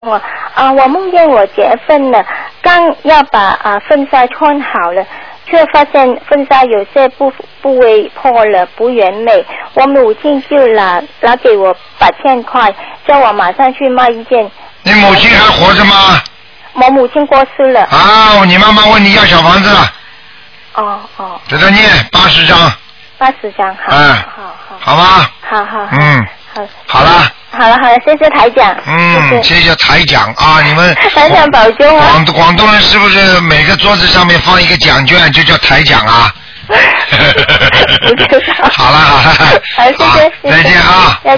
我梦见我结婚了，刚要把婚纱穿好了，却发现婚纱有些部位破了，不完美。我母亲就拿给我8000块，叫我马上去卖一件。 你母亲还活着吗？ 我母亲过世了。 你妈妈问你要小房子了。给他念80张。 80张， 好吗？ 好。 好了。 好了，谢谢台长。 谢谢台长啊！你们台长保重啊！ 广东人是不是每个桌子上面放一个奖券就叫台长啊？ 不知道。 好了， 好，谢谢， 再见啊！